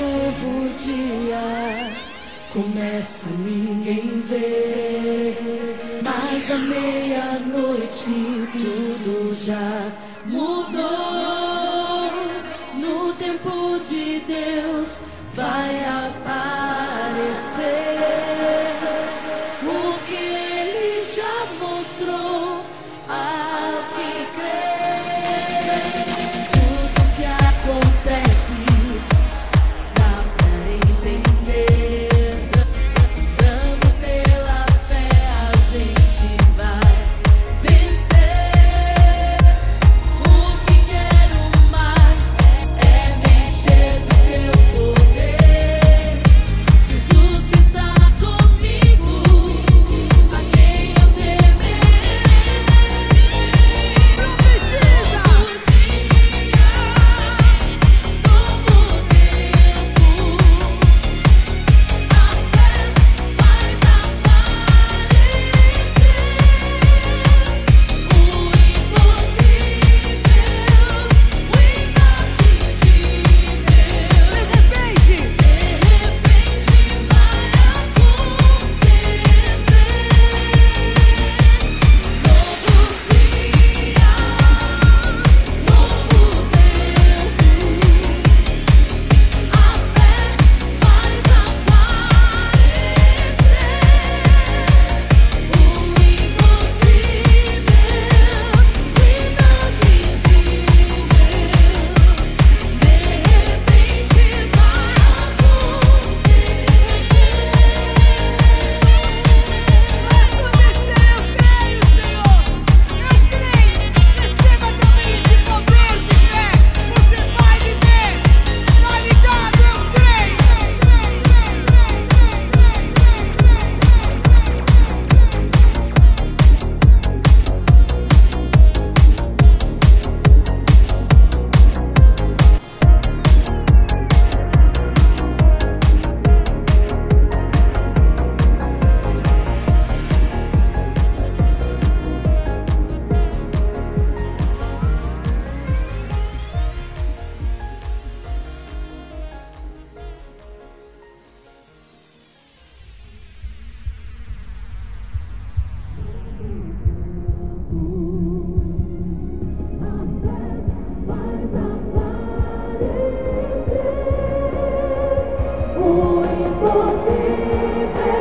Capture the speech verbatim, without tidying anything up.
novo dia começa, ninguém vê, mas à meia-noite tudo já mudou. No tempo de Deus vai aparecer o que Ele já mostrou ao que crê. Tudo que acontece dá pra entender. Dando pela fé a gente vai vencer. O que quero mais é mexer do teu poder. Jesus está comigo, a quem eu temer. Não precisa. Novo dia, novo tempo. A fé faz aparecer o impossível, o inatingível. De repente, de repente vai acontecer. Novo dia, novo tempo. A fé faz aparecer o impossível, o inatingível. De repente vai o impossível.